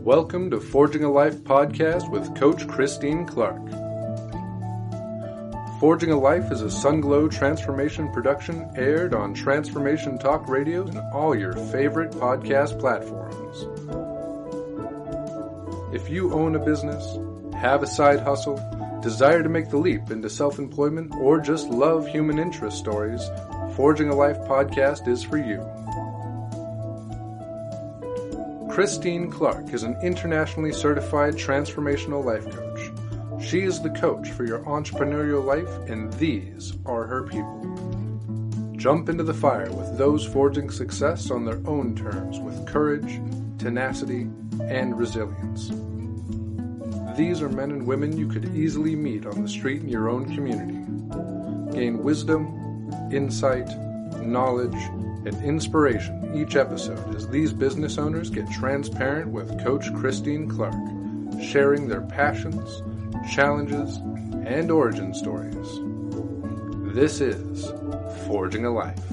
Welcome to Forging a Life podcast with Coach Christine Clark. Forging a Life is a Sunglow Transformation production aired on Transformation Talk Radio and all your favorite podcast platforms. If you own a business, have a side hustle, desire to make the leap into self-employment, or just love human interest stories, Forging a Life podcast is for you. Christine Clark is an internationally certified transformational life coach. She is the coach for your entrepreneurial life, and these are her people. Jump into the fire with those forging success on their own terms with courage, tenacity, and resilience. These are men and women you could easily meet on the street in your own community. Gain wisdom, insight, knowledge, and inspiration each episode as these business owners get transparent with Coach Christine Clark, sharing their passions, challenges, and origin stories. This is Forging a Life.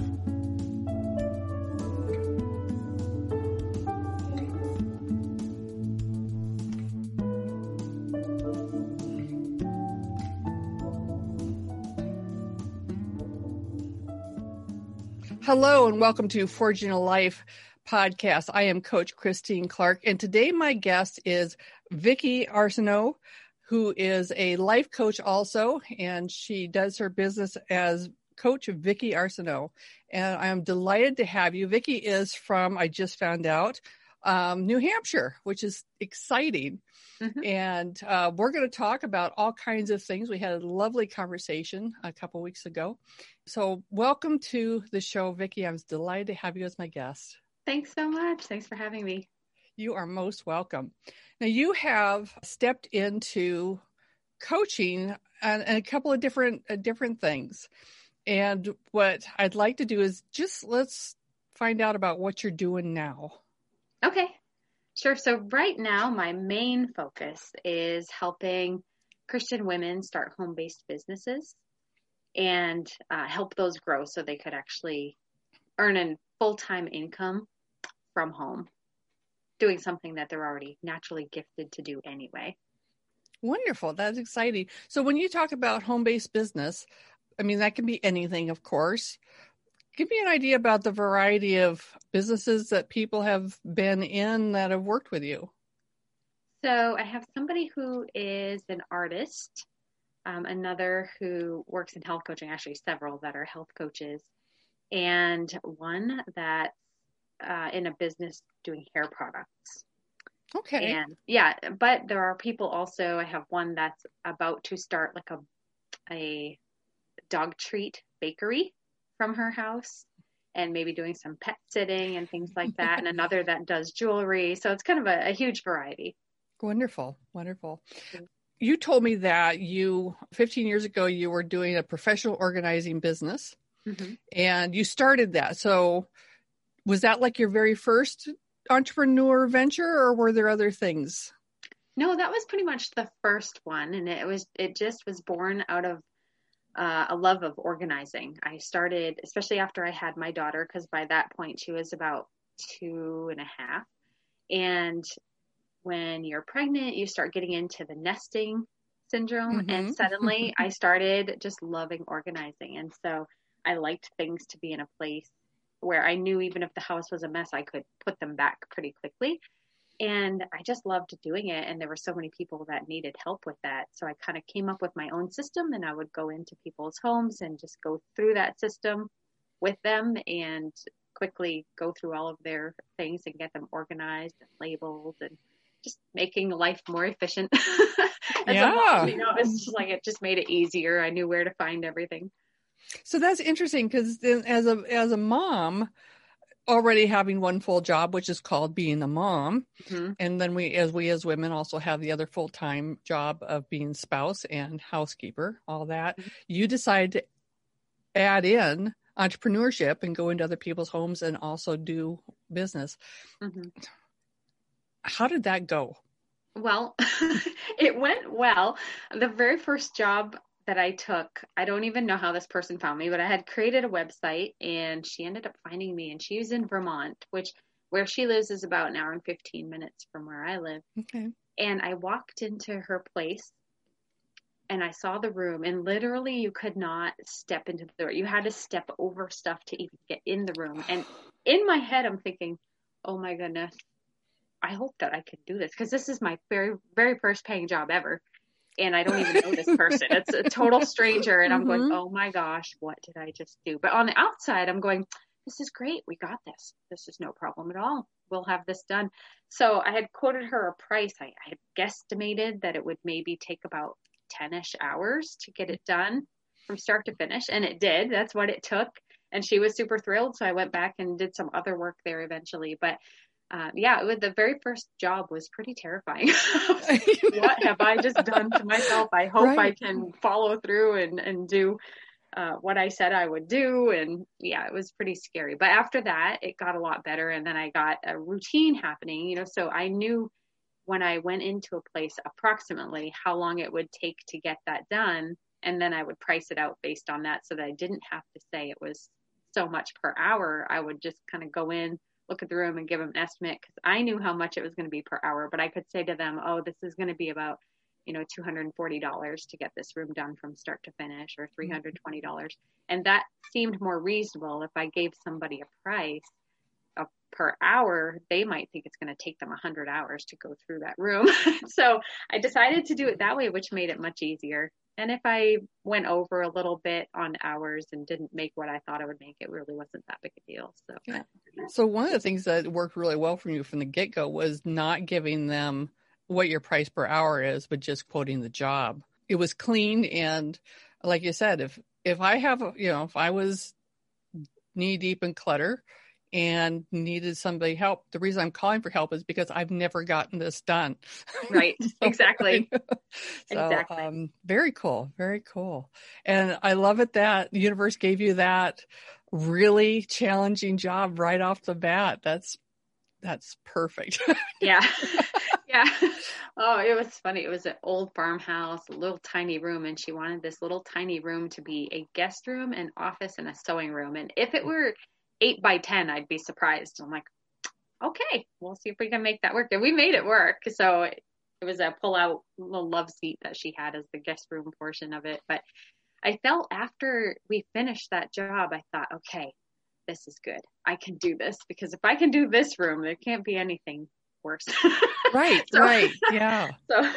Hello and welcome to Forging a Life podcast. I am Coach Christine Clark, and today my guest is Vicki Arsenault, who is a life coach also, and she does her business as Coach Vicki Arsenault. And I am delighted to have you. Vicki is from, I just found out, New Hampshire, which is exciting. Mm-hmm. And we're going to talk about all kinds of things. We had a lovely conversation a couple weeks ago. So welcome to the show, Vicki. I'm delighted to have you as my guest. Thanks so much. Thanks for having me. You are most welcome. Now, you have stepped into coaching and a couple of different things. And what I'd like to do is let's find out about what you're doing now. Okay. Sure. So right now, my main focus is helping Christian women start home-based businesses and help those grow so they could actually earn a full-time income from home, doing something that they're already naturally gifted to do anyway. Wonderful. That's exciting. So when you talk about home-based business, I mean, that can be anything, of course. Give me an idea about the variety of businesses that people have been in that have worked with you. So I have somebody who is an artist, another who works in health coaching, actually several that are health coaches, and one that's in a business doing hair products. Okay. And yeah, but there are people also, I have one that's about to start like a dog treat bakery from her house and maybe doing some pet sitting and things like that. And another that does jewelry. So it's kind of a huge variety. Wonderful. Wonderful. You told me that 15 years ago, you were doing a professional organizing business, mm-hmm. and you started that. So was that like your very first entrepreneur venture, or were there other things? No, that was pretty much the first one. And it just was born out of a love of organizing. I started, especially after I had my daughter, because by that point she was about 2.5. And when you're pregnant, you start getting into the nesting syndrome. Mm-hmm. And suddenly I started just loving organizing. And so I liked things to be in a place where I knew even if the house was a mess, I could put them back pretty quickly. And I just loved doing it. And there were so many people that needed help with that. So I kind of came up with my own system, and I would go into people's homes and just go through that system with them and quickly go through all of their things and get them organized and labeled and just making life more efficient. Yeah. It's just like, it just made it easier. I knew where to find everything. So that's interesting because as a mom, already having one full job, which is called being a mom. Mm-hmm. And then we as women also have the other full-time job of being spouse and housekeeper, all that. Mm-hmm. You decide to add in entrepreneurship and go into other people's homes and also do business. Mm-hmm. How did that go? Well, it went well. The very first job that I took, I don't even know how this person found me, but I had created a website and she ended up finding me, and she was in Vermont, which where she lives is about an hour and 15 minutes from where I live. Okay. And I walked into her place and I saw the room, and literally you could not step into the door. You had to step over stuff to even get in the room. And in my head, I'm thinking, oh my goodness, I hope that I can do this, because this is my very, very first paying job ever. And I don't even know this person. It's a total stranger. And I'm going, oh my gosh, what did I just do? But on the outside, I'm going, this is great. We got this. This is no problem at all. We'll have this done. So I had quoted her a price. I had guesstimated that it would maybe take about 10-ish hours to get it done from start to finish. And it did. That's what it took. And she was super thrilled. So I went back and did some other work there eventually. But the very first job was pretty terrifying. What have I just done to myself? I hope I can follow through and do what I said I would do. And yeah, it was pretty scary. But after that, it got a lot better. And then I got a routine happening, so I knew when I went into a place approximately how long it would take to get that done. And then I would price it out based on that, so that I didn't have to say it was so much per hour. I would just kind of go in, look at the room, and give them an estimate, because I knew how much it was going to be per hour. But I could say to them, oh, this is going to be about, $240 to get this room done from start to finish, or $320. And that seemed more reasonable. If I gave somebody a price per hour, they might think it's going to take them 100 hours to go through that room. So I decided to do it that way, which made it much easier. And if I went over a little bit on hours and didn't make what I thought I would make, it really wasn't that big a deal. So, yeah. So one of the things that worked really well for you from the get-go was not giving them what your price per hour is, but just quoting the job. It was clean. And like you said, if I have, if I was knee deep in clutter and needed somebody help, the reason I'm calling for help is because I've never gotten this done. Right. Exactly. So, very cool. Very cool. And I love it that the universe gave you that really challenging job right off the bat. That's perfect. Yeah. Yeah. Oh, it was funny. It was an old farmhouse, a little tiny room, and she wanted this little tiny room to be a guest room, an office, and a sewing room. And if it were 8 by 10, I'd be surprised. I'm like, okay, we'll see if we can make that work. And we made it work. So it was a pull-out little love seat that she had as the guest room portion of it. But I felt after we finished that job, I thought, okay, this is good. I can do this, because if I can do this room, there can't be anything worse. Right. Right. Yeah.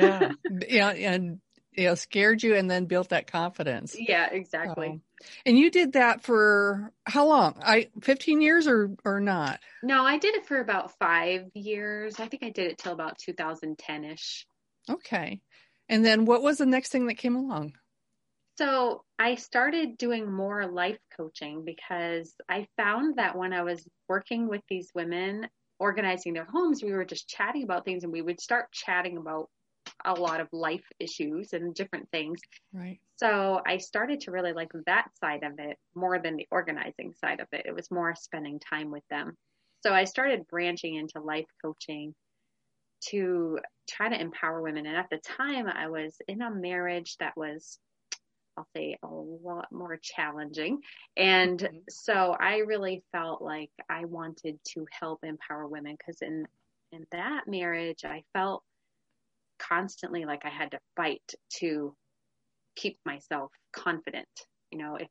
And scared you and then built that confidence. Yeah, exactly. And you did that for how long? 15 years or not? No, I did it for about 5 years. I think I did it till about 2010-ish. Okay. And then what was the next thing that came along? So I started doing more life coaching, because I found that when I was working with these women, organizing their homes, we were just chatting about things, and we would start chatting about a lot of life issues and different things. Right. So I started to really like that side of it more than the organizing side of it. It was more spending time with them. So I started branching into life coaching to try to empower women. And at the time, I was in a marriage that was, I'll say, a lot more challenging. And so I really felt like I wanted to help empower women, because in that marriage, I felt constantly like I had to fight to keep myself confident. If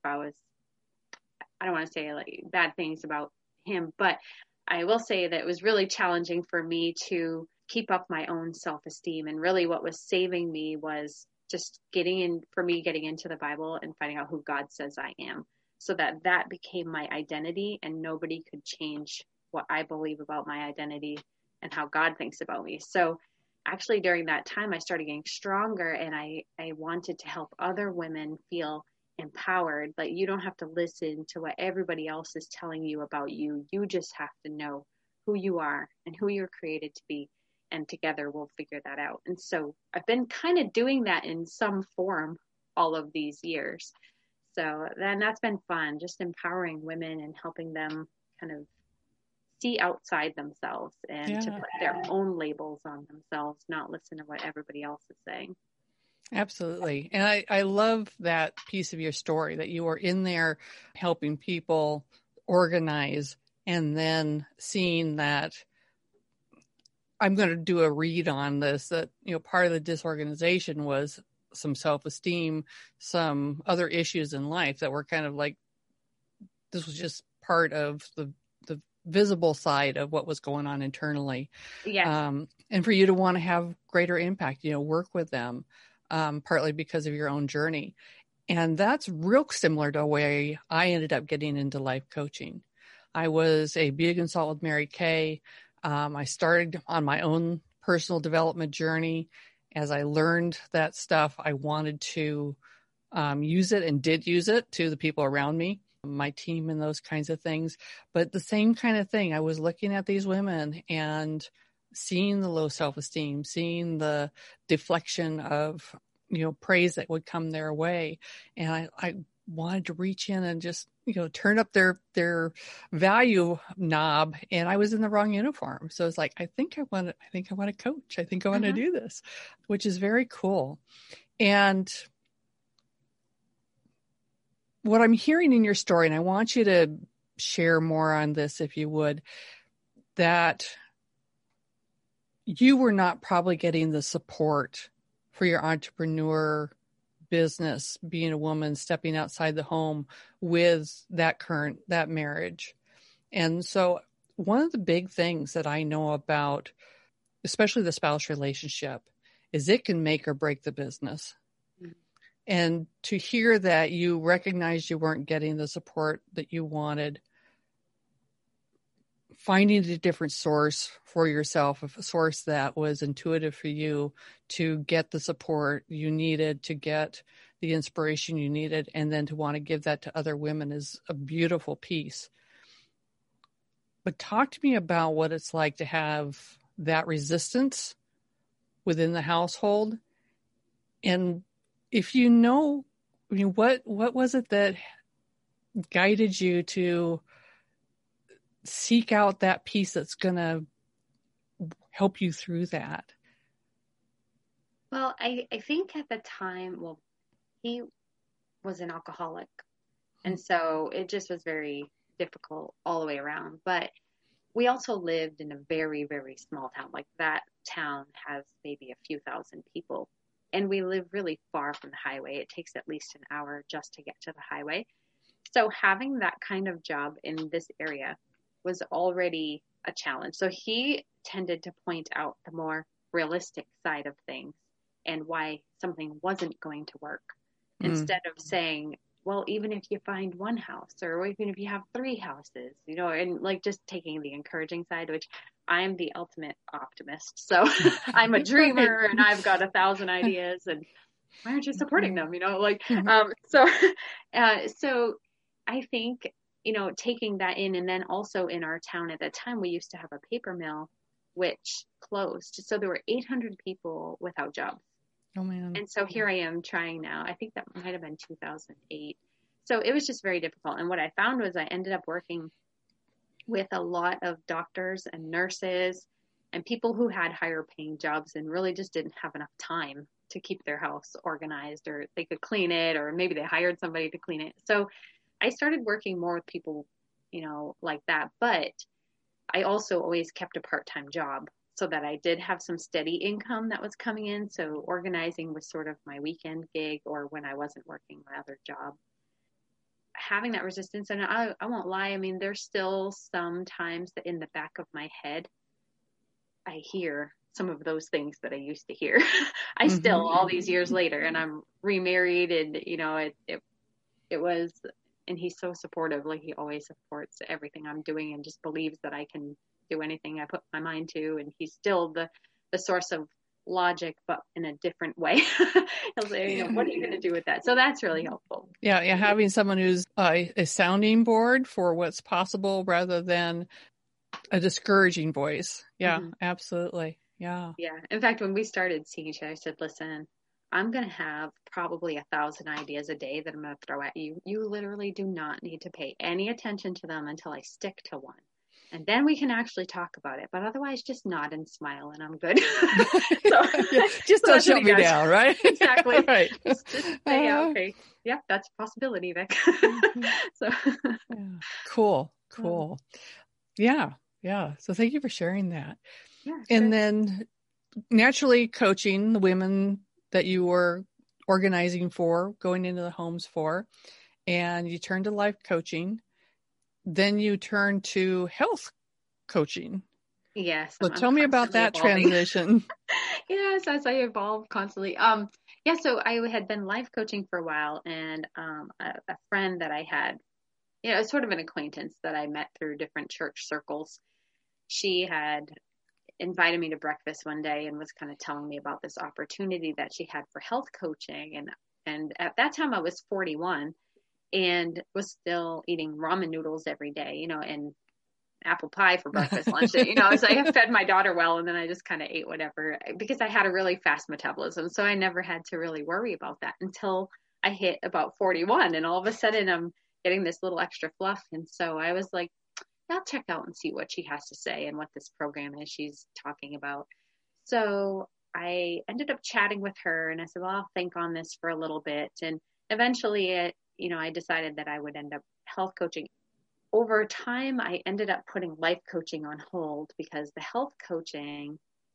I don't want to say like bad things about him, but I will say that it was really challenging for me to keep up my own self-esteem. And really what was saving me was just getting into the Bible and finding out who God says I am, so that became my identity, and nobody could change what I believe about my identity and how God thinks about me. So actually during that time, I started getting stronger, and I wanted to help other women feel empowered. Like, you don't have to listen to what everybody else is telling you about you. You just have to know who you are and who you're created to be. And together we'll figure that out. And so I've been kind of doing that in some form all of these years. So then that's been fun, just empowering women and helping them kind of see outside themselves and to put their own labels on themselves, not listen to what everybody else is saying. Absolutely. And I love that piece of your story, that you were in there helping people organize and then seeing that I'm going to do a read on this, that, part of the disorganization was some self-esteem, some other issues in life that were kind of like, this was just part of the visible side of what was going on internally. Yes. And for you to want to have greater impact, work with them, partly because of your own journey. And that's real similar to the way I ended up getting into life coaching. I was a beauty consultant with Mary Kay. I started on my own personal development journey. As I learned that stuff, I wanted to use it and did use it to the people around me, my team and those kinds of things. But the same kind of thing, I was looking at these women and seeing the low self-esteem, seeing the deflection of, praise that would come their way. And I wanted to reach in and just, turn up their value knob, and I was in the wrong uniform. So it's like, I think I want to coach. I think I want to do this, which is very cool. And what I'm hearing in your story, and I want you to share more on this, if you would, that you were not probably getting the support for your entrepreneur business, being a woman, stepping outside the home with that marriage. And so one of the big things that I know about, especially the spouse relationship, is it can make or break the business. Mm-hmm. And to hear that you recognized you weren't getting the support that you wanted, finding a different source for yourself, a source that was intuitive for you to get the support you needed, to get the inspiration you needed, and then to want to give that to other women is a beautiful piece. But talk to me about what it's like to have that resistance within the household. And if what was it that guided you to seek out that piece that's going to help you through that? Well, I think at the time, he was an alcoholic. And so it just was very difficult all the way around. But we also lived in a very, very small town. Like, that town has maybe a few thousand people. And we live really far from the highway. It takes at least an hour just to get to the highway. So having that kind of job in this area was already a challenge. So he tended to point out the more realistic side of things and why something wasn't going to work, instead of saying, well, even if you find one house, or even if you have 3 houses, and like just taking the encouraging side, which I am the ultimate optimist. So I'm a dreamer and I've got 1,000 ideas, and why aren't you supporting them? So I think, taking that in, and then also in our town at that time, we used to have a paper mill, which closed. So there were 800 people without jobs. Oh, man. And so here I am trying now. I think that might have been 2008. So it was just very difficult. And what I found was I ended up working with a lot of doctors and nurses and people who had higher paying jobs and really just didn't have enough time to keep their house organized, or they could clean it, or maybe they hired somebody to clean it. So I started working more with people, like that. But I also always kept a part-time job so that I did have some steady income that was coming in. So organizing was sort of my weekend gig, or when I wasn't working my other job. Having that resistance, and I won't lie, I mean, there's still some times that in the back of my head, I hear some of those things that I used to hear. I still, all these years later, and I'm remarried, and, it was, and he's so supportive. Like, he always supports everything I'm doing and just believes that I can do anything I put my mind to. And he's still the source of logic, but in a different way. He'll say, what are you going to do with that? So that's really helpful. Yeah. Having someone who's a sounding board for what's possible rather than a discouraging voice. Yeah, absolutely. Yeah. Yeah. In fact, when we started seeing each other, I said, listen, I'm going to have probably 1,000 ideas a day that I'm going to throw at you. You literally do not need to pay any attention to them until I stick to one. And then we can actually talk about it. But otherwise, just nod and smile, and I'm good. Just don't shut me down, right? Exactly. Right. Just say, okay, yeah, that's a possibility, Vic. So Cool. Yeah. Yeah. So thank you for sharing that. Yeah, And sure. then naturally coaching the women that you were organizing for, going into the homes for, and you turned to life coaching. Then you turned to health coaching. Yes, So I'm tell me about constantly that evolving. transition. Yes, as I evolve constantly. Yeah, so I had been life coaching for a while, and a friend that I had, you know, it was sort of an acquaintance that I met through different church circles. She had invited me to breakfast one day and was kind of telling me about this opportunity that she had for health coaching, and at that time I was 41 and was still eating ramen noodles every day, you know, and apple pie for breakfast, lunch. You know, so I fed my daughter well, and then I just kind of ate whatever because I had a really fast metabolism. So I never had to really worry about that until I hit about 41. And all of a sudden, I'm getting this little extra fluff. And so I was like, I'll check out and see what she has to say and what this program is she's talking about. So I ended up chatting with her, and I said, well, I'll think on this for a little bit. And eventually, I decided that I would end up health coaching. Over time, I ended up putting life coaching on hold because the health coaching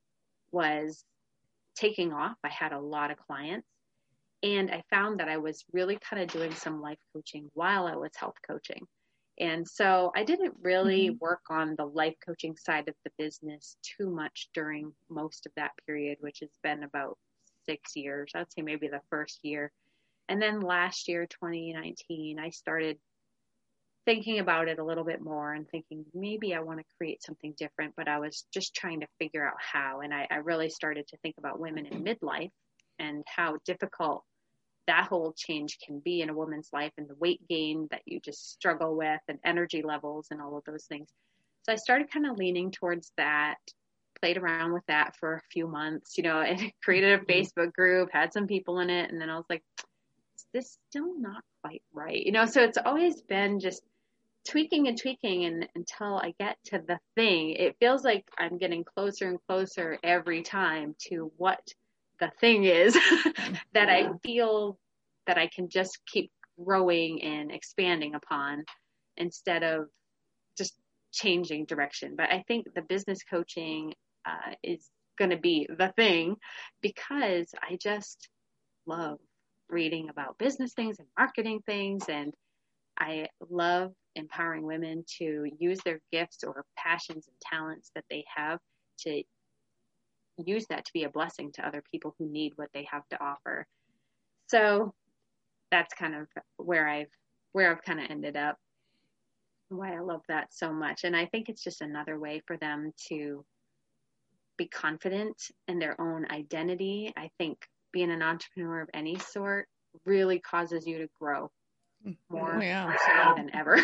was taking off. I had a lot of clients, and I found that I was really kind of doing some life coaching while I was health coaching. And so I didn't really work on the life coaching side of the business too much during most of that period, which has been about 6 years. I'd say maybe the first year. And then last year, 2019, I started thinking about it a little bit more and thinking maybe I want to create something different, but I was just trying to figure out how. And I really started to think about women in midlife and how difficult that whole change can be in a woman's life, and the weight gain that you just struggle with and energy levels and all of those things. So I started kind of leaning towards that, played around with that for a few months, and created a Facebook group, had some people in it. And then I was like, is this still not quite right? So it's always been just tweaking and tweaking, and until I get to the thing, it feels like I'm getting closer and closer every time to what the thing is that I feel that I can just keep growing and expanding upon instead of just changing direction. But I think the business coaching is going to be the thing because I just love reading about business things and marketing things, and I love empowering women to use their gifts or passions and talents that they have to use that to be a blessing to other people who need what they have to offer. So that's kind of where I've kind of ended up, why I love that so much. And I think it's just another way for them to be confident in their own identity. I think being an entrepreneur of any sort really causes you to grow more personally than ever.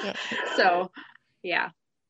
So, yeah.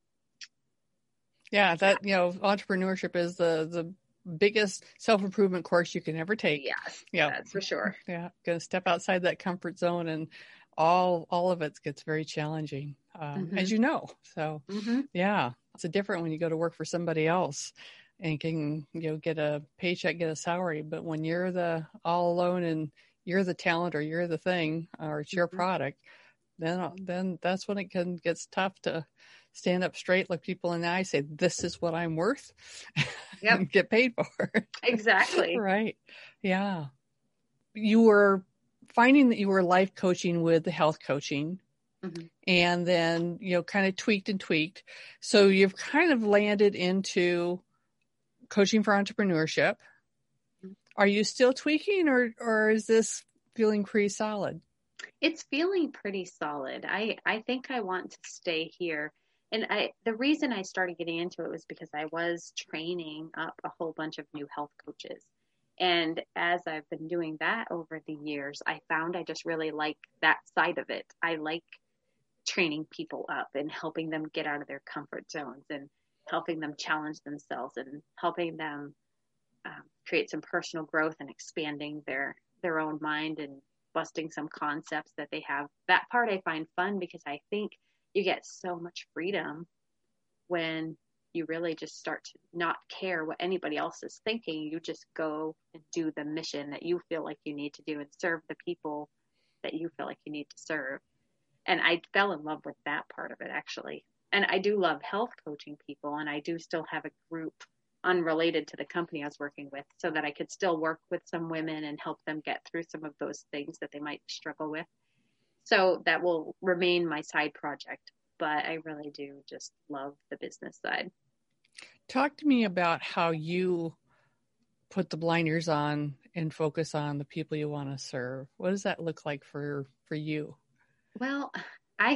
Yeah, that, entrepreneurship is the biggest self-improvement course you can ever take. Yes, yeah, that's for sure. Yeah, going to step outside that comfort zone, and all of it gets very challenging, as you know. So, yeah, it's different when you go to work for somebody else and can get a paycheck, get a salary. But when you're the all alone and you're the talent, or you're the thing, or it's your product, then that's when it gets tough to stand up straight, look people in the eye, say, this is what I'm worth, and get paid for it. Exactly. Right. Yeah. You were finding that you were life coaching with the health coaching, and then, kind of tweaked. So you've kind of landed into coaching for entrepreneurship. Are you still tweaking, or is this feeling pretty solid? It's feeling pretty solid. I think I want to stay here. And the reason I started getting into it was because I was training up a whole bunch of new health coaches. And as I've been doing that over the years, I found I just really like that side of it. I like training people up and helping them get out of their comfort zones and helping them challenge themselves and helping them create some personal growth and expanding their own mind and busting some concepts that they have. That part I find fun because I think you get so much freedom when you really just start to not care what anybody else is thinking. You just go and do the mission that you feel like you need to do and serve the people that you feel like you need to serve. And I fell in love with that part of it, actually. and I do love health coaching people, and I do still have a group unrelated to the company I was working with, so that I could still work with some women and help them get through some of those things that they might struggle with. So that will remain my side project, but I really do just love the business side. Talk to me about how you put the blinders on and focus on the people you want to serve. What does that look like for you? Well, I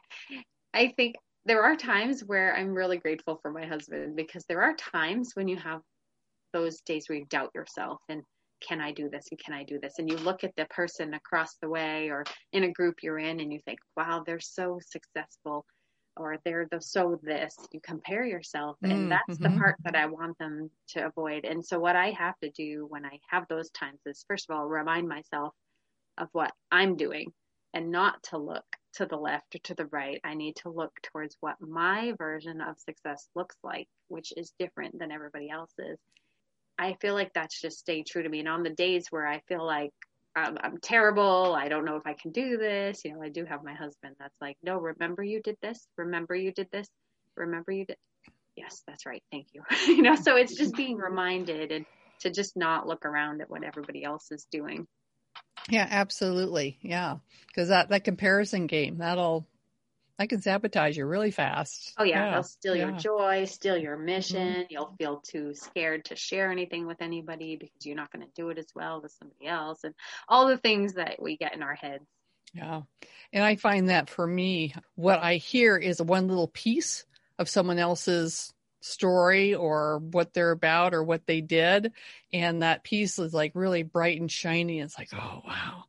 think there are times where I'm really grateful for my husband, because there are times when you have those days where you doubt yourself and can I do this? And can I do this? And you look at the person across the way or in a group you're in and you think, wow, they're so successful, or they're so this. You compare yourself, and that's the part that I want them to avoid. And so what I have to do when I have those times is, first of all, remind myself of what I'm doing and not to look to the left or to the right. I need to look towards what my version of success looks like, which is different than everybody else's. I feel like that's just stayed true to me. And on the days where I feel like I'm terrible, I don't know if I can do this, I do have my husband that's like, no, remember you did this, remember you did this, remember you did. Yes, that's right. Thank you. So it's just being reminded and to just not look around at what everybody else is doing. Yeah, absolutely. Yeah. Because that comparison game, that can sabotage you really fast. Oh yeah. They'll steal your joy, steal your mission. You'll feel too scared to share anything with anybody because you're not going to do it as well as somebody else, and all the things that we get in our heads. Yeah. And I find that for me, what I hear is one little piece of someone else's story or what they're about or what they did. And that piece is like really bright and shiny. It's like, oh, wow.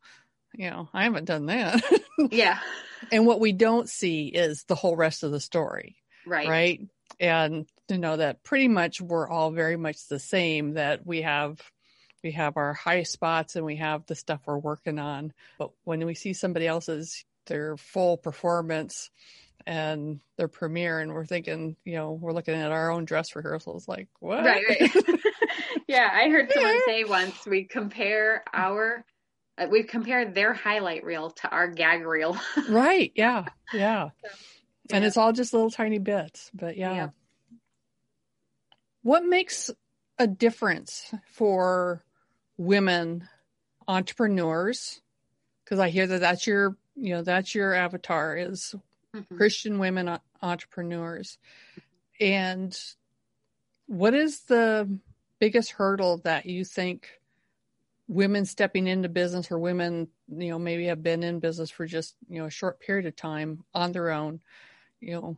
I haven't done that. Yeah. And what we don't see is the whole rest of the story. Right. Right. And to know that pretty much we're all very much the same, that we have our high spots and we have the stuff we're working on. But when we see somebody else's, their full performance and their premiere, and we're thinking, we're looking at our own dress rehearsals like, what? Right. Yeah. I heard someone say once, we compare their highlight reel to our gag reel. Right. Yeah. Yeah. And it's all just little tiny bits, but yeah. What makes a difference for women entrepreneurs? Because I hear that's your avatar is Christian women entrepreneurs. And what is the biggest hurdle that you think women stepping into business, or women, maybe have been in business for just, a short period of time on their own, what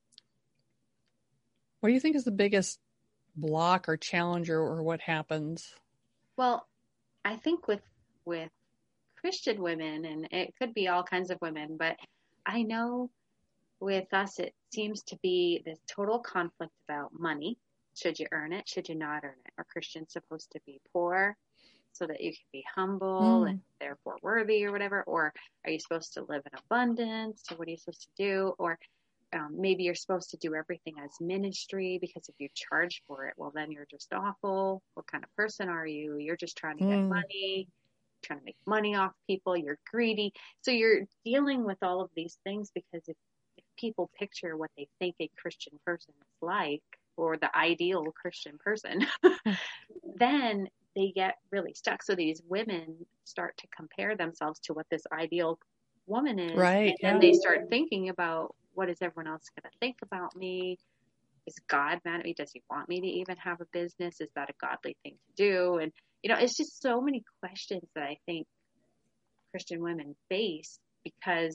do you think is the biggest block or challenge or what happens? Well, I think with Christian women, and it could be all kinds of women, but I know with us, it seems to be this total conflict about money. Should you earn it? Should you not earn it? Are Christians supposed to be poor so that you can be humble and therefore worthy or whatever? Or are you supposed to live in abundance? So what are you supposed to do? Or maybe you're supposed to do everything as ministry, because if you charge for it, well, then you're just awful. What kind of person are you? You're just trying to get money, trying to make money off people. You're greedy. So you're dealing with all of these things, because if people picture what they think a Christian person is like, or the ideal Christian person, then they get really stuck. So these women start to compare themselves to what this ideal woman is. Right. And then they start thinking about, what is everyone else going to think about me? Is God mad at me? Does he want me to even have a business? Is that a godly thing to do? And, it's just so many questions that I think Christian women face, because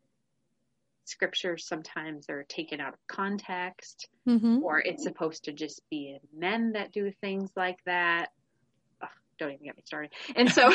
scriptures sometimes are taken out of context, or it's supposed to just be men that do things like that. Don't even get me started. And so,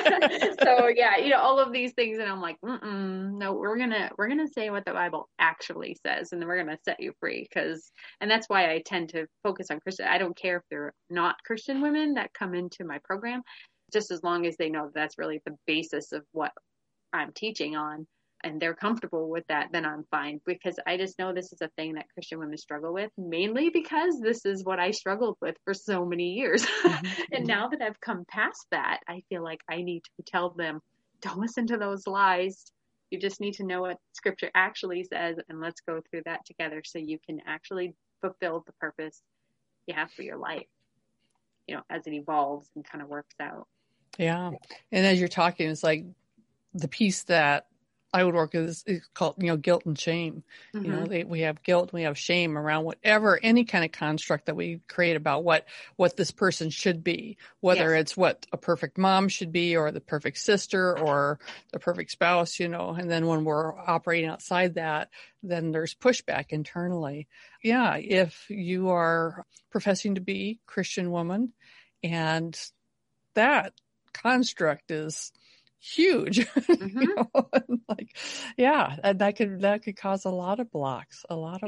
all of these things. And I'm like, no, we're going to say what the Bible actually says. And then we're going to set you free. And that's why I tend to focus on Christian. I don't care if they're not Christian women that come into my program, just as long as they know that's really the basis of what I'm teaching on, and they're comfortable with that, then I'm fine. Because I just know this is a thing that Christian women struggle with, mainly because this is what I struggled with for so many years. And now that I've come past that, I feel like I need to tell them, don't listen to those lies. You just need to know what scripture actually says, and let's go through that together so you can actually fulfill the purpose you have for your life, as it evolves and kind of works out. Yeah. And as you're talking, it's like the piece that I would work is called, guilt and shame. Mm-hmm. We have guilt, we have shame around any kind of construct that we create about what this person should be, whether Yes. it's what a perfect mom should be or the perfect sister or the perfect spouse, and then when we're operating outside that, then there's pushback internally. Yeah. If you are professing to be a Christian woman and that construct is huge, Mm-hmm. that could cause a lot of blocks.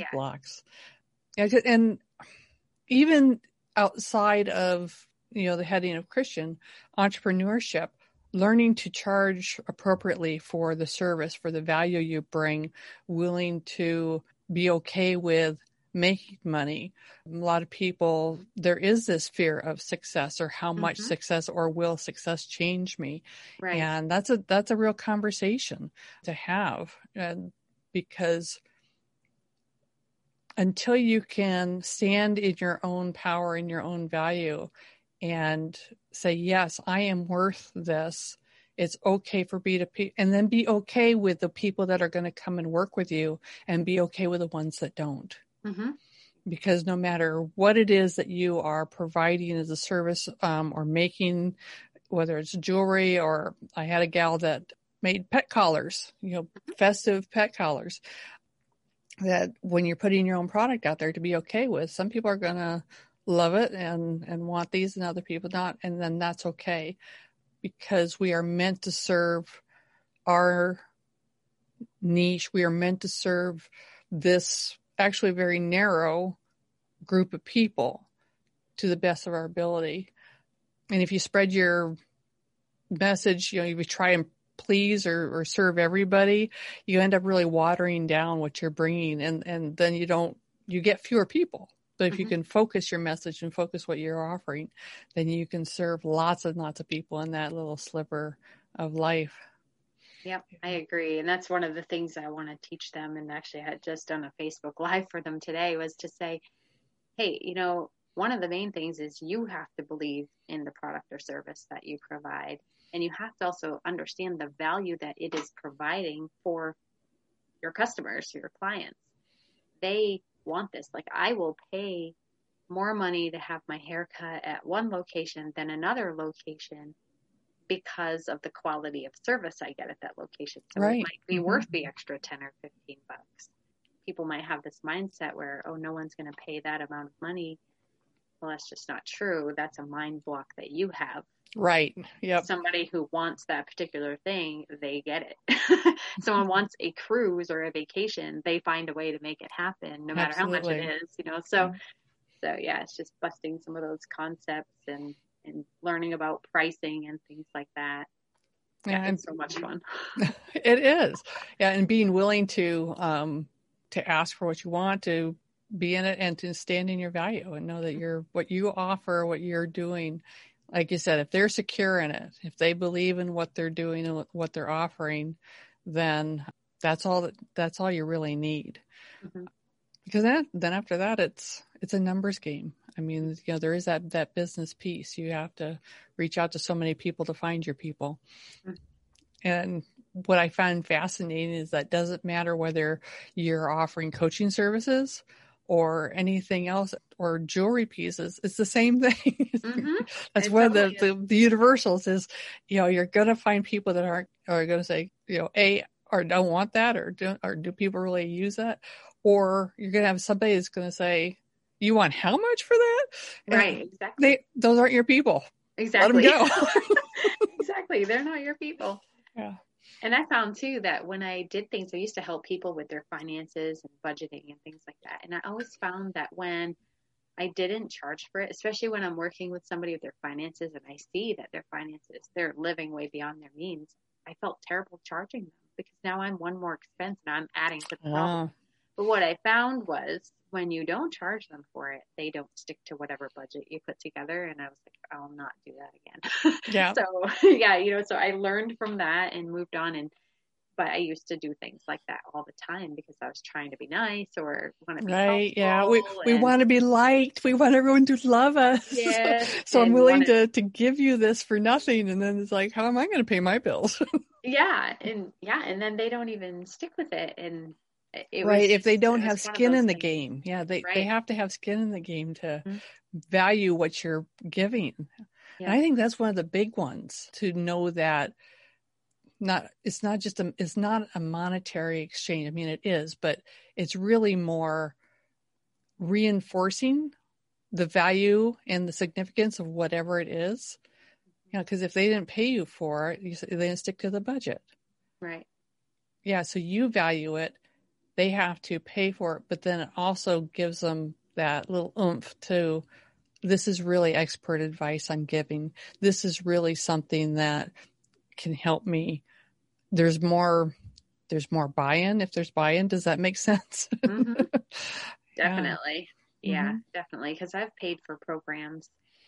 And even outside of, the heading of Christian entrepreneurship, learning to charge appropriately for the service, for the value you bring, willing to be okay with making money. A lot of people, there is this fear of success or how much Mm-hmm. success or will success change me. Right. And that's a real conversation to have. And because until you can stand in your own power, in your own value and say, yes, I am worth this. It's okay for me to, and then be okay with the people that are going to come and work with you and be okay with the ones that don't. Mm-hmm. Because no matter what it is that you are providing as a service or making, whether it's jewelry or I had a gal that made pet collars, festive pet collars, that when you're putting your own product out there to be okay with, some people are going to love it and want these and other people not. And then that's okay, because we are meant to serve our niche. We are meant to serve this actually very narrow group of people to the best of our ability. And if you spread your message, if you try and please or serve everybody, you end up really watering down what you're bringing, and then you get fewer people. But if you can focus your message and focus what you're offering, then you can serve lots and lots of people in that little sliver of life. Yep, I agree. And that's one of the things I want to teach them. And actually I had just done a Facebook Live for them today, was to say, hey, one of the main things is you have to believe in the product or service that you provide. And you have to also understand the value that it is providing for your customers, your clients. They want this. Like, I will pay more money to have my hair cut at one location than another location because of the quality of service I get at that location. So Right. It might be worth the extra 10 or 15 bucks. People might have this mindset where, oh, no one's going to pay that amount of money. Well, that's just not true. That's a mind block that you have. Right. Yep. Somebody who wants that particular thing, they get it. Someone wants a cruise or a vacation, they find a way to make it happen, no matter how much it is, So yeah, it's just busting some of those concepts and learning about pricing and things like that. Yeah, it's so much fun. It is. Yeah, and being willing to ask for what you want, to be in it, and to stand in your value and know that what you offer, what you're doing, like you said, if they're secure in it, if they believe in what they're doing and what they're offering, then that's all you really need. Mm-hmm. Because then after that, it's a numbers game. I mean, there is that business piece. You have to reach out to so many people to find your people. Mm-hmm. And what I find fascinating is that doesn't matter whether you're offering coaching services or anything else or jewelry pieces, it's the same thing. Mm-hmm. That's one of the universals is, you're going to find people that are going to say, or don't want that, or do people really use that? Or you're going to have somebody that's going to say, you want how much for that? Right. And exactly. Those aren't your people. Exactly. Let them go. Exactly. They're not your people. Yeah. And I found too that when I did things, I used to help people with their finances and budgeting and things like that. And I always found that when I didn't charge for it, especially when I'm working with somebody with their finances and I see that their finances, they're living way beyond their means, I felt terrible charging them because now I'm one more expense and I'm adding to the problem. But what I found was when you don't charge them for it, they don't stick to whatever budget you put together. And I was like, I'll not do that again. Yeah. So, yeah, so I learned from that and moved on. And But I used to do things like that all the time because I was trying to be nice or want to be right. helpful. Yeah. We want to be liked. We want everyone to love us. Yes, So I'm and willing to give you this for nothing. And then it's like, how am I going to pay my bills? and then they don't even stick with it. And it right. was If they just, don't it was have one of skin those in the things. game. Yeah. They Right. have to have skin in the game to Mhm. value what you're giving. Yeah. And I think that's one of the big ones, to know that it's not a monetary exchange. I mean, it is, but it's really more reinforcing the value and the significance of whatever it is. You know, because if they didn't pay you for it, they didn't stick to the budget. Right. Yeah. So you value it. They have to pay for it, but then it also gives them that little oomph to, this is really expert advice I'm giving. This is really something that can help me. There's more buy-in. If there's buy-in, does that make sense? Mm-hmm. Definitely. Yeah, Mm-hmm. definitely. Because I've paid for programs,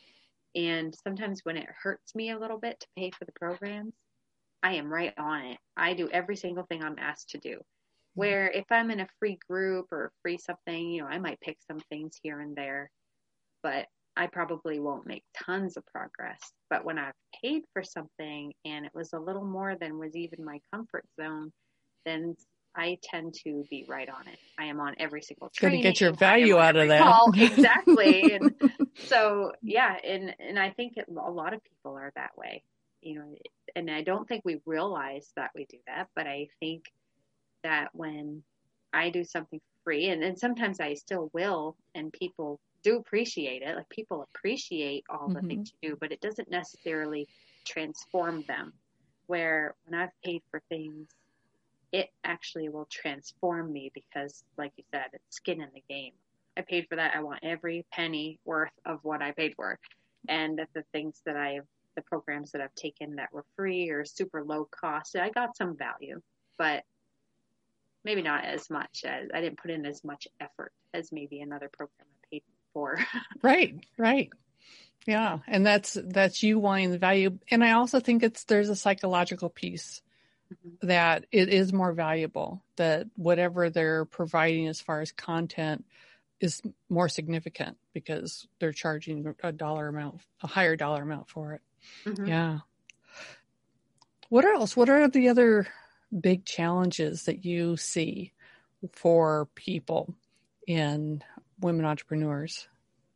and sometimes when it hurts me a little bit to pay for the programs, I am right on it. I do every single thing I'm asked to do. Where if I'm in a free group or free something, I might pick some things here and there, but I probably won't make tons of progress. But when I've paid for something and it was a little more than was even my comfort zone, then I tend to be right on it. I am on every single training. Got to get your value out of that. Call. Exactly. And so, yeah. And I think a lot of people are that way, and I don't think we realize that we do that, but I think that when I do something for free, and sometimes I still will, and people do appreciate it. Like, people appreciate all the things you do, but it doesn't necessarily transform them. Where when I've paid for things, it actually will transform me because, like you said, it's skin in the game. I paid for that. I want every penny worth of what I paid for. And the things the programs that I've taken that were free or super low cost, I got some value, but maybe not as much. I didn't put in as much effort as maybe another program I paid for. Right. Yeah. And that's you wanting the value. And I also think there's a psychological piece that it is more valuable, that whatever they're providing as far as content is more significant because they're charging a higher dollar amount for it. Mm-hmm. Yeah. What else? What are the other big challenges that you see for people in women entrepreneurs?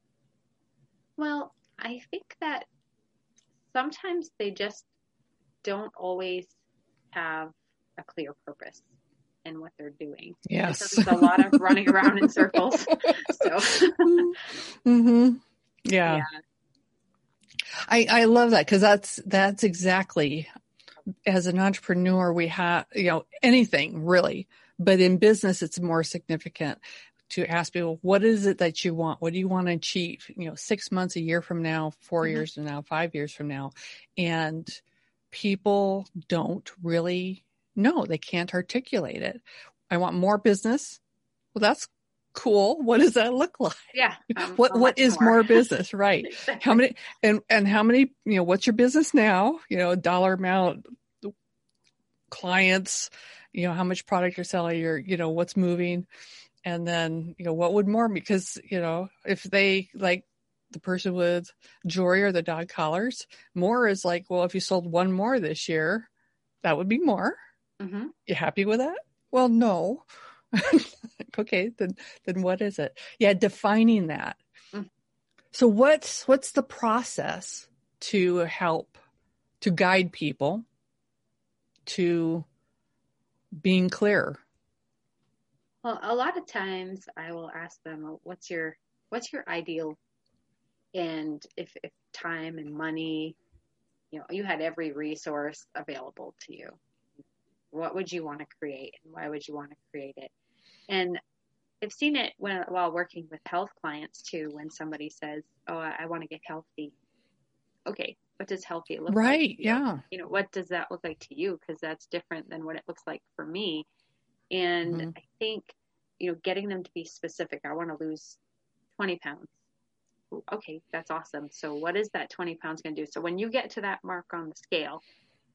Well, I think that sometimes they just don't always have a clear purpose in what they're doing. Yes. So there's a lot of running around in circles. So. Yeah. I love that, because that's exactly, as an entrepreneur, we have, anything really, but in business, it's more significant to ask people, what is it that you want? What do you want to achieve? 6 months, a year from now, 4 years from now, 5 years from now. And people don't really know. They can't articulate it. I want more business. Well, that's cool. What does that look like? Yeah. What is more business? Right. Exactly. How many, and how many, what's your business now? Dollar amount, clients, how much product you're selling, what's moving. And then, what would more, because, if they, like the person with jewelry or the dog collars, more is like, well, if you sold one more this year, that would be more. Mm-hmm. You happy with that? Well, no. Okay, then what is it? Yeah, defining that. Mm. So what's the process to help, to guide people to being clear? Well, a lot of times I will ask them, what's your ideal? And if time and money, you had every resource available to you, what would you want to create, and why would you want to create it? And I've seen it while working with health clients too, when somebody says, oh, I want to get healthy. Okay, what does healthy look like? Right, yeah. What does that look like to you? Because that's different than what it looks like for me. And I think, getting them to be specific. I want to lose 20 pounds. Okay, that's awesome. So what is that 20 pounds going to do? So when you get to that mark on the scale,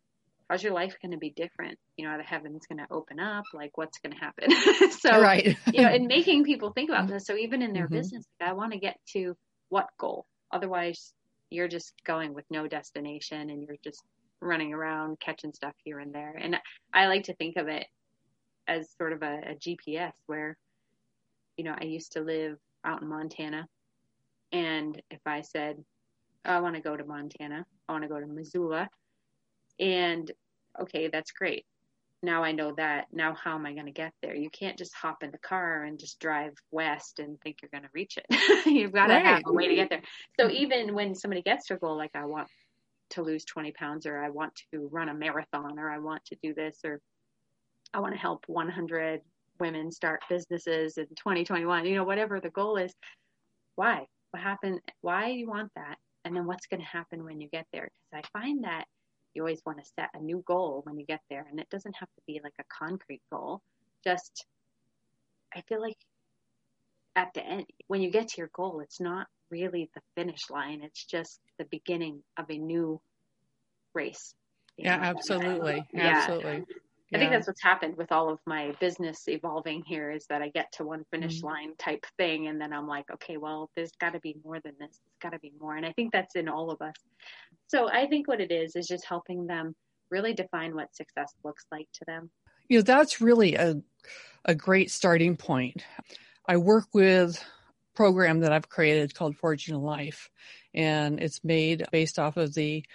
how's your life going to be different? Are the heavens going to open up? Like, what's going to happen? So, right. And making people think about this. So even in their Mm-hmm. business, like, I want to get to what goal? Otherwise, you're just going with no destination and you're just running around catching stuff here and there. And I like to think of it as sort of a GPS where, I used to live out in Montana. And if I said, I want to go to Montana, I want to go to Missoula, and okay, that's great. Now I know that. Now how am I going to get there? You can't just hop in the car and just drive west and think you're going to reach it. You've got to have a way to get there. So even when somebody gets to a goal, like I want to lose 20 pounds, or I want to run a marathon, or I want to do this, or I want to help 100 women start businesses in 2021, whatever the goal is, why? What happened? Why you want that? And then what's going to happen when you get there? Because I find that you always want to set a new goal when you get there. And it doesn't have to be like a concrete goal. Just, I feel like at the end, when you get to your goal, it's not really the finish line. It's just the beginning of a new race. Yeah, absolutely. Yeah. Absolutely. I think that's what's happened with all of my business evolving here, is that I get to one finish Mm-hmm. line type thing. And then I'm like, okay, well, there's got to be more than this. There's got to be more. And I think that's in all of us. So I think what it is just helping them really define what success looks like to them. That's really a great starting point. I work with a program that I've created called Forging a Life, and it's made based off of the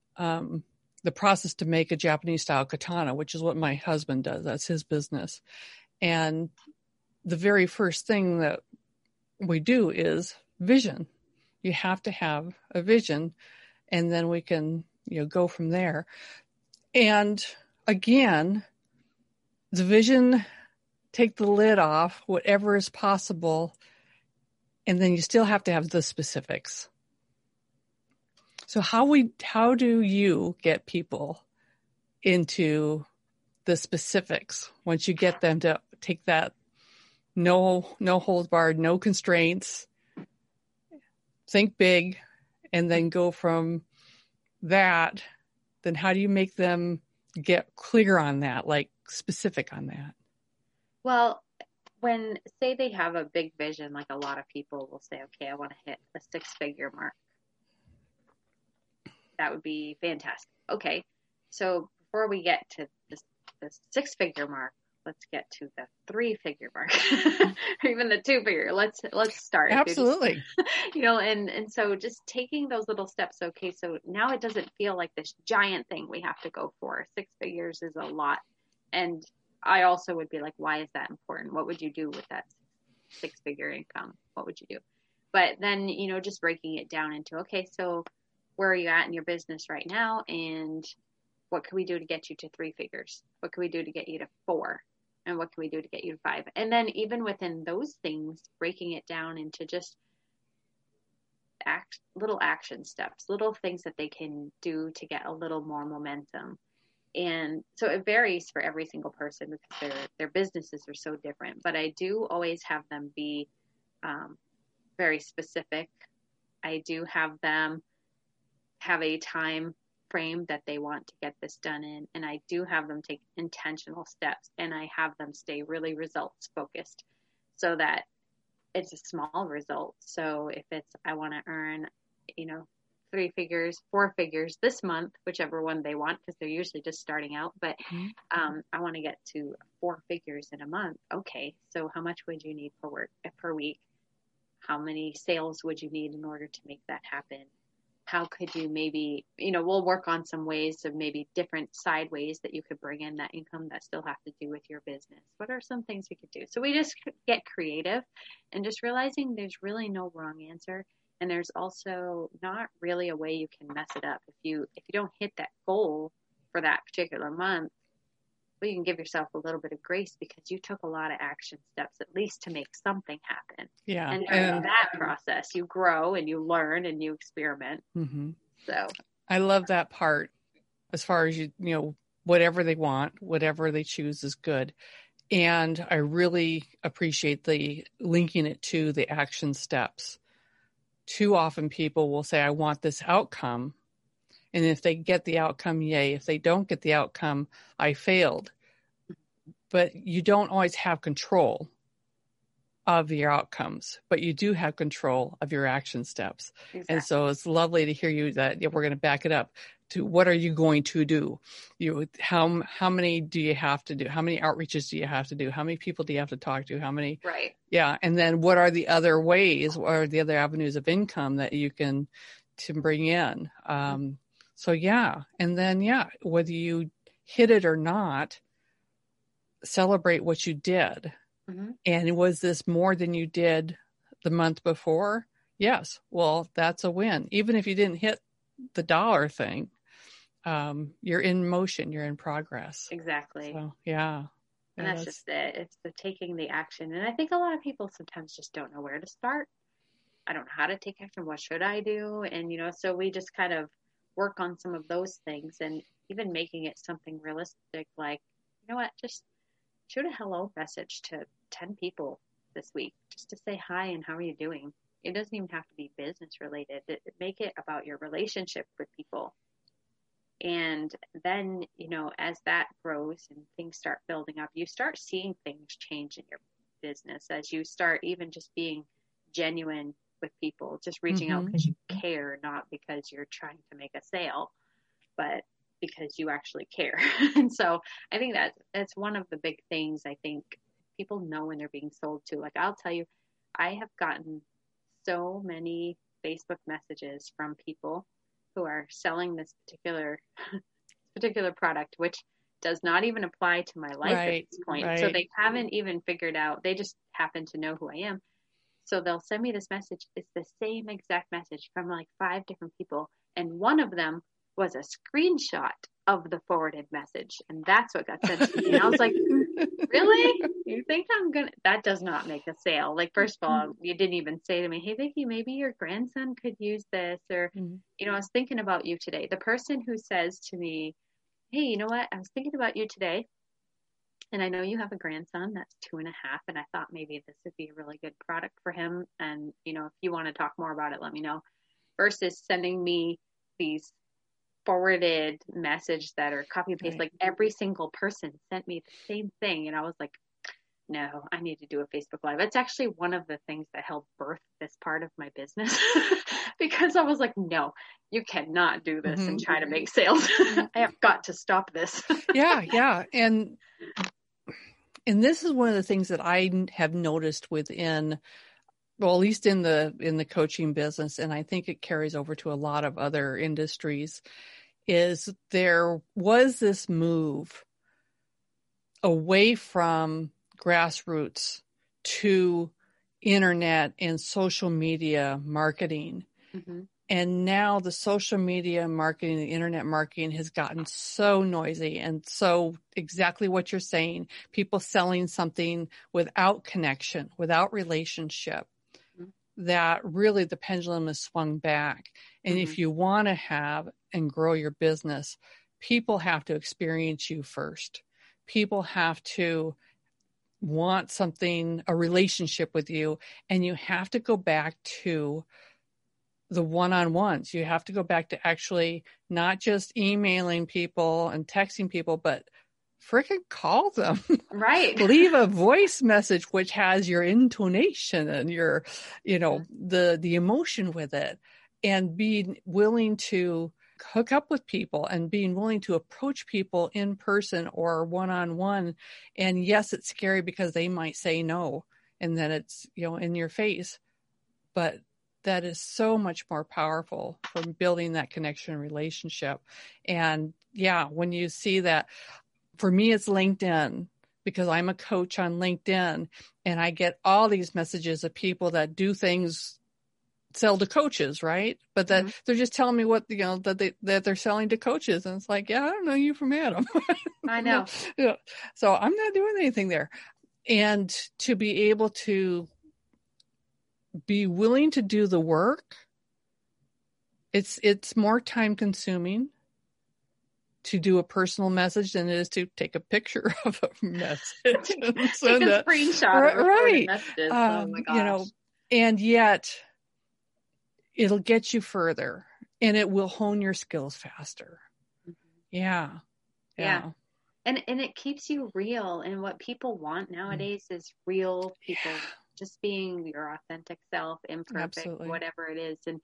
process to make a Japanese style katana, which is what my husband does. That's his business. And the very first thing that we do is vision. You have to have a vision, and then we can, go from there. And again, the vision, take the lid off, whatever is possible, and then you still have to have the specifics. So how do you get people into the specifics once you get them to take that no holds barred, no constraints, think big, and then go from that? Then how do you make them get clear on that, like specific on that? Well, when say they have a big vision, like a lot of people will say, okay, I want to hit a 6-figure mark. That would be fantastic. Okay, so before we get to the 6-figure mark, let's get to the 3-figure mark, or even the 2-figure. Let's start. Absolutely. And so just taking those little steps. Okay, so now it doesn't feel like this giant thing we have to go for. 6 figures is a lot, and I also would be like, why is that important? What would you do with that 6-figure income? What would you do? But then, just breaking it down into, okay, so where are you at in your business right now? And what can we do to get you to 3 figures? What can we do to get you to 4? And what can we do to get you to 5? And then even within those things, breaking it down into just little action steps, little things that they can do to get a little more momentum. And so it varies for every single person because their businesses are so different. But I do always have them be very specific. I do have them have a time frame that they want to get this done in, and I do have them take intentional steps, and I have them stay really results focused so that it's a small result. So if it's, I want to earn, 3 figures, 4 figures this month, whichever one they want, because they're usually just starting out, but I want to get to 4 figures in a month. Okay, so how much would you need per week? How many sales would you need in order to make that happen? How could you maybe, we'll work on some ways of maybe different side ways that you could bring in that income that still have to do with your business. What are some things we could do? So we just get creative and just realizing there's really no wrong answer. And there's also not really a way you can mess it up. If you don't hit that goal for that particular month, well, you can give yourself a little bit of grace because you took a lot of action steps, at least to make something happen. Yeah. And during that process, you grow and you learn and you experiment. Mm-hmm. So I love that part as far as, whatever they want, whatever they choose is good. And I really appreciate the linking it to the action steps. Too often people will say, I want this outcome. And if they get the outcome, yay. If they don't get the outcome, I failed. But you don't always have control of your outcomes, but you do have control of your action steps. Exactly. And so it's lovely to hear you that we're going to back it up to what are you going to do? How many do you have to do? How many outreaches do you have to do? How many people do you have to talk to? How many? Right. Yeah. And then what are the other ways or the other avenues of income that you can to bring in? So yeah. And then, whether you hit it or not, celebrate what you did. Mm-hmm. And was this more than you did the month before? Yes. Well, that's a win. Even if you didn't hit the dollar thing, you're in motion, you're in progress. Exactly. So, yeah. And that's just it. It's the taking the action. And I think a lot of people sometimes just don't know where to start. I don't know how to take action. What should I do? And, so we just kind of work on some of those things and even making it something realistic, like, you know what, just shoot a hello message to 10 people this week just to say hi and how are you doing. It doesn't even have to be business related. Make it about your relationship with people. And then, as that grows and things start building up, you start seeing things change in your business as you start even just being genuine with people, just reaching out because you care, not because you're trying to make a sale, but because you actually care. And so I think that's one of the big things I think people know when they're being sold to. Like, I'll tell you, I have gotten so many Facebook messages from people who are selling this particular product, which does not even apply to my life at this point. Right. So they haven't even figured out, they just happen to know who I am. So they'll send me this message. It's the same exact message from like 5 different people. And one of them was a screenshot of the forwarded message. And that's what got sent to me. And I was like, really? You think I'm going to, that does not make a sale. Like, first of all, you didn't even say to me, hey, Vicki, maybe your grandson could use this. Or, I was thinking about you today. The person who says to me, hey, you know what? I was thinking about you today. And I know you have a grandson that's 2.5. And I thought maybe this would be a really good product for him. And, if you want to talk more about it, let me know. Versus sending me these forwarded message that are copy and paste. Right. Like, every single person sent me the same thing. And I was like, no, I need to do a Facebook Live. It's actually one of the things that helped birth this part of my business because I was like, no, you cannot do this and try to make sales. I have got to stop this. Yeah. And this is one of the things that I have noticed within, well, at least in the coaching business, and I think it carries over to a lot of other industries, is there was this move away from grassroots to internet and social media marketing. Mm-hmm. And now the social media marketing, the internet marketing has gotten so noisy and so exactly what you're saying, people selling something without connection, without relationship, that really the pendulum has swung back. And if you want to have and grow your business, people have to experience you first. People have to want something, a relationship with you, and you have to go back to the one-on-ones. You have to go back to actually not just emailing people and texting people, but freaking call them. Right. Leave a voice message which has your intonation and your, the emotion with it, and being willing to hook up with people and being willing to approach people in person or one-on-one. And yes, it's scary because they might say no, and then it's, in your face, but that is so much more powerful from building that connection relationship. And yeah, when you see that, for me, it's LinkedIn, because I'm a coach on LinkedIn, and I get all these messages of people that do things, sell to coaches, right? But that they're just telling me what, that they're selling to coaches. And it's like, yeah, I don't know you from Adam. I know. So I'm not doing anything there. And to be able to be willing to do the work, it's more time consuming to do a personal message than it is to take a picture of a message. Take a screenshot of right. Messages. Oh my gosh. And yet it'll get you further. And it will hone your skills faster. Yeah. And it keeps you real. And what people want nowadays is real people, just being your authentic self, imperfect, Absolutely. whatever it is. And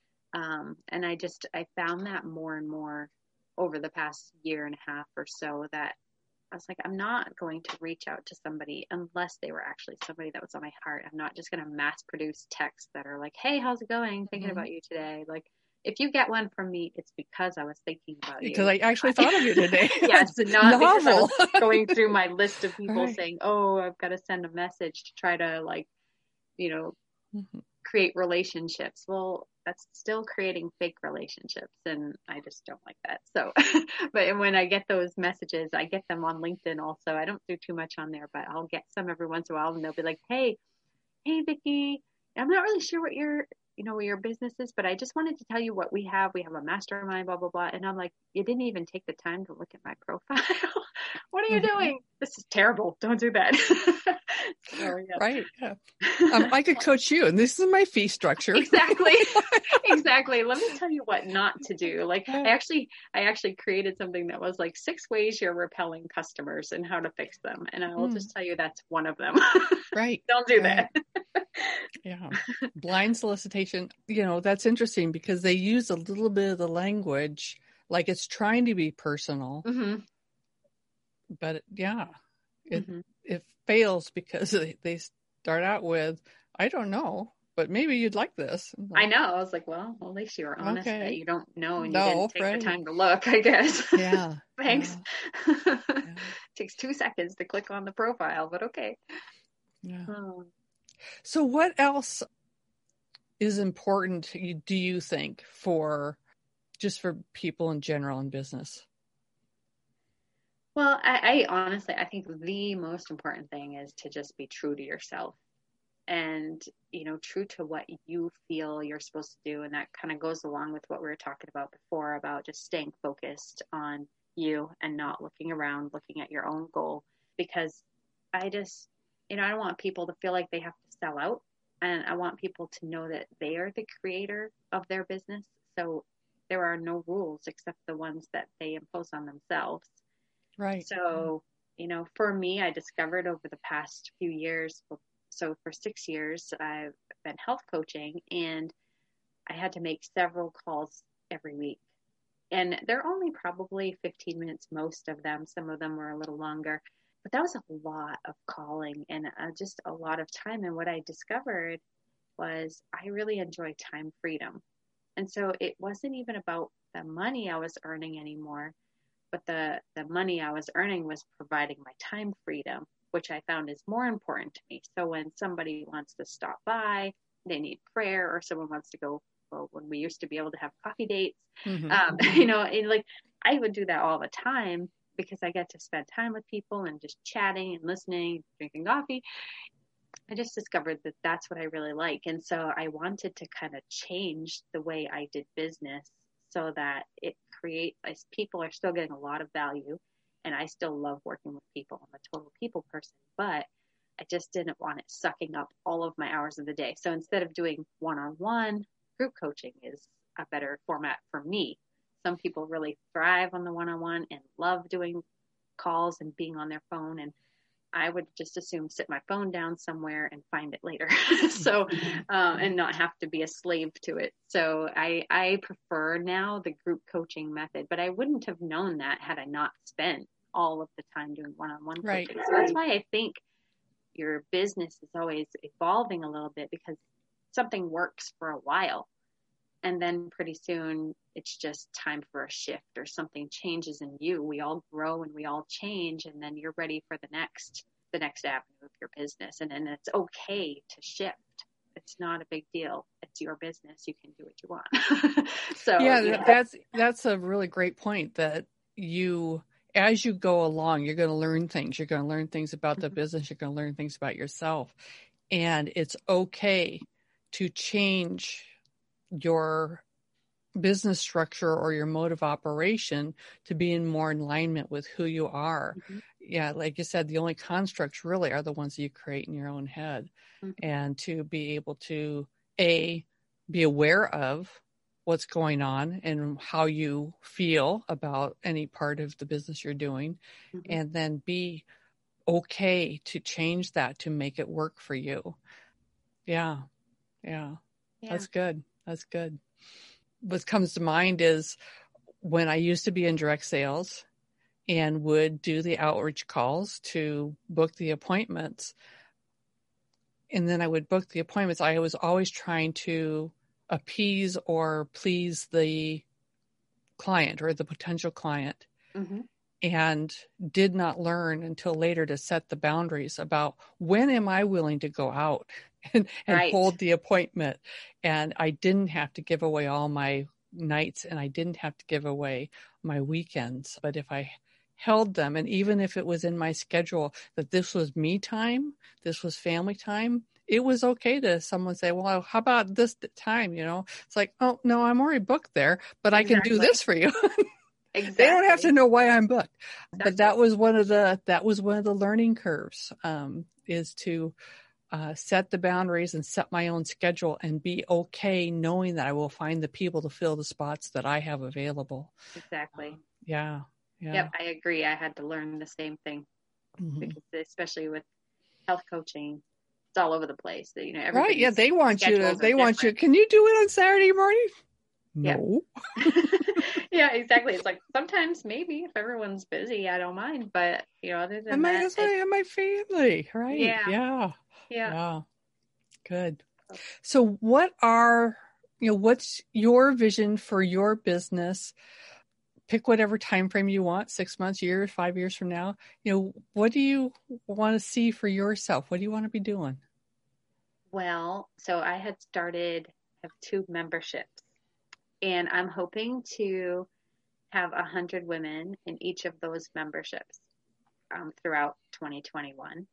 I found that more and more over the past year and a half or so, that I was like, I'm not going to reach out to somebody unless they were actually somebody that was on my heart. I'm not just going to mass produce texts that are like, hey, how's it going? Thinking about you today. Like, if you get one from me, it's because I was thinking about you. Because I actually thought of you today. Yes, not novel. because I was going through my list of people saying, oh, I've got to send a message to try to, like, create relationships. Well, that's still creating fake relationships, and I just don't like that. So, but when I get those messages, I get them on LinkedIn also. I don't do too much on there, but I'll get some every once in a while, and they'll be like, hey, Vicki, I'm not really sure what your business is, but I just wanted to tell you what we have. We have a mastermind, blah, blah, blah. And I'm like, you didn't even take the time to look at my profile. What are you doing? This is terrible. Don't do that. So, yeah. Right. Yeah. I could coach you, and this is my fee structure. Exactly. Let me tell you what not to do. Like, I actually created something that was like 6 ways you're repelling customers and how to fix them. And I will just tell you that's one of them. Right. Don't do that. Yeah. Blind solicitation. That's interesting because they use a little bit of the language like it's trying to be personal. Mm-hmm. But it fails because they start out with, I don't know, but maybe you'd like this. I know. I was like, well, at least you were honest that you don't know and you didn't take the time to look, I guess. Yeah. Thanks. Yeah. Takes 2 seconds to click on the profile, but okay. Yeah. So what else is important, do you think, for people in general in business? Well, I honestly, I think the most important thing is to just be true to yourself and, true to what you feel you're supposed to do. And that kind of goes along with what we were talking about before, about just staying focused on you and not looking around, looking at your own goal. Because I just, I don't want people to feel like they have to sell out. And I want people to know that they are the creator of their business. So there are no rules except the ones that they impose on themselves. Right. So, for me, I discovered over the past few years, so for 6 years, I've been health coaching, and I had to make several calls every week. And they're only probably 15 minutes, most of them. Some of them were a little longer. But that was a lot of calling and just a lot of time. And what I discovered was I really enjoy time freedom. And so it wasn't even about the money I was earning anymore, but the money I was earning was providing my time freedom, which I found is more important to me. So when somebody wants to stop by, they need prayer, or someone wants to go, well, when we used to be able to have coffee dates, and like I would do that all the time, because I get to spend time with people and just chatting and listening, drinking coffee. I just discovered that that's what I really like. And so I wanted to kind of change the way I did business so that it creates, people are still getting a lot of value, and I still love working with people. I'm a total people person, but I just didn't want it sucking up all of my hours of the day. So instead of doing one-on-one, group coaching is a better format for me. Some people really thrive on the one-on-one and love doing calls and being on their phone. And I would just assume sit my phone down somewhere and find it later. So, and not have to be a slave to it. So I prefer now the group coaching method, but I wouldn't have known that had I not spent all of the time doing one-on-one coaching. So that's why I think your business is always evolving a little bit, because something works for a while. And then pretty soon it's just time for a shift, or something changes in you. We all grow and we all change. And then you're ready for the next avenue of your business. And then it's okay to shift. It's not a big deal. It's your business. You can do what you want. So that's a really great point, that as you go along, you're going to learn things. You're going to learn things about the business. You're going to learn things about yourself. And it's okay to change your business structure or your mode of operation to be more in alignment with who you are. Mm-hmm. Yeah, like you said, the only constructs really are the ones that you create in your own head. Mm-hmm. And to be able to be aware of what's going on and how you feel about any part of the business you're doing, Mm-hmm. and then be okay to change that to make it work for you. Yeah. That's good. What comes to mind is when I used to be in direct sales and would do the outreach calls to book the appointments. And then I would book the appointments. I was always trying to appease or please the client or the potential client, Mm-hmm. and did not learn until later to set the boundaries about when am I willing to go out and Right. hold the appointment. And I didn't have to give away all my nights, and I didn't have to give away my weekends. But if I held them, and even if it was in my schedule that this was me time, this was family time, it was okay to someone say, well, how about this time? It's like, oh no, I'm already booked there, but I can do this for you. Exactly. They don't have to know why I'm booked. Exactly. But that was one of the learning curves, is to set the boundaries and set my own schedule and be okay knowing that I will find the people to fill the spots that I have available. Exactly. Yeah. Yep, I agree. I had to learn the same thing, Mm-hmm. because especially with health coaching, it's all over the place. Right. Yeah. They want you. Different. Can you do it on Saturday morning? No. Yeah, exactly. It's like sometimes maybe if everyone's busy, I don't mind. But other than that, and my family, right? Yeah. Good. So what's your vision for your business? Pick whatever time frame you want, 6 months, years, 5 years from now. What do you want to see for yourself? What do you want to be doing? Well, so I have 2 memberships, and I'm hoping to have 100 women in each of those memberships throughout 2021.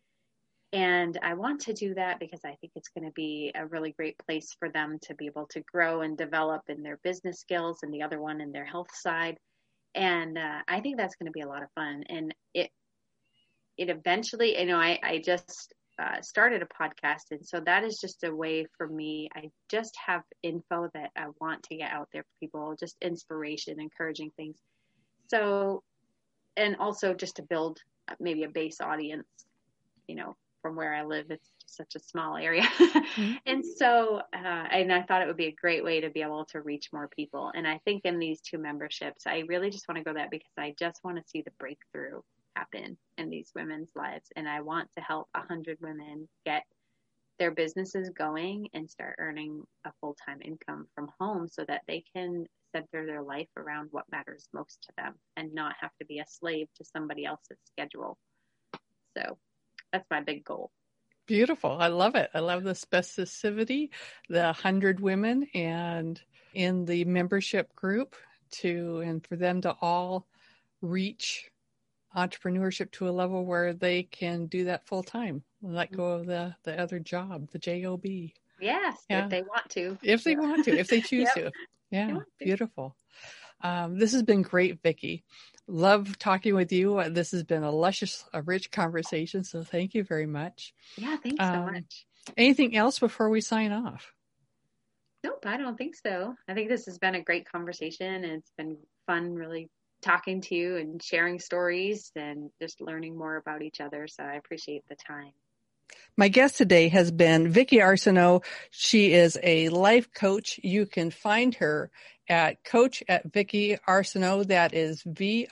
And I want to do that because I think it's going to be a really great place for them to be able to grow and develop in their business skills, and the other one in their health side. And I think that's going to be a lot of fun. And it eventually, I just started a podcast. And so that is just a way for me. I just have info that I want to get out there for people, just inspiration, encouraging things. So, and also just to build maybe a base audience, from where I live. It's such a small area. Mm-hmm. And so, and I thought it would be a great way to be able to reach more people. And I think in these 2 memberships, I really just want to go that because I just want to see the breakthrough happen in these women's lives. And I want to help 100 women get their businesses going and start earning a full-time income from home so that they can center their life around what matters most to them and not have to be a slave to somebody else's schedule. So that's my big goal. Beautiful. I love it. I love the specificity, the 100 women, and in the membership group and for them to all reach entrepreneurship to a level where they can do that full time, let go of the other job, the job. Yes, if they want to. If they want to, if they choose to. Yeah, beautiful. This has been great, Vicki. Love talking with you. This has been a rich conversation. So thank you very much. Yeah, thanks so much. Anything else before we sign off? Nope, I don't think so. I think this has been a great conversation, and it's been fun really talking to you and sharing stories and just learning more about each other. So I appreciate the time. My guest today has been Vicki Arsenault. She is a life coach. You can find her at Vicki Arsenault. That is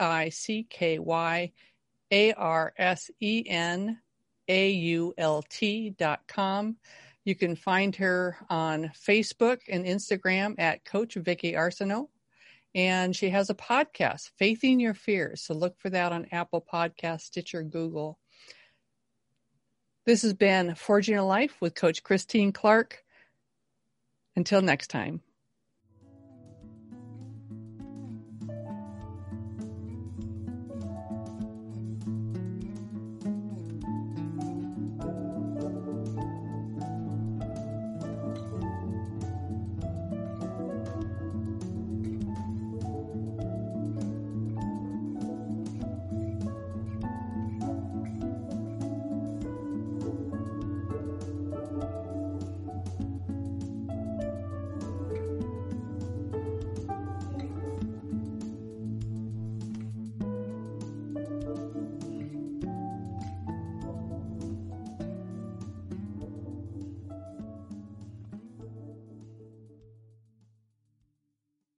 VICKYARSENAULT.com. You can find her on Facebook and Instagram at Coach Vicki Arsenault. And she has a podcast, Faithing Your Fears. So look for that on Apple Podcasts, Stitcher, Google. This has been Forging a Life with Coach Christine Clark. Until next time.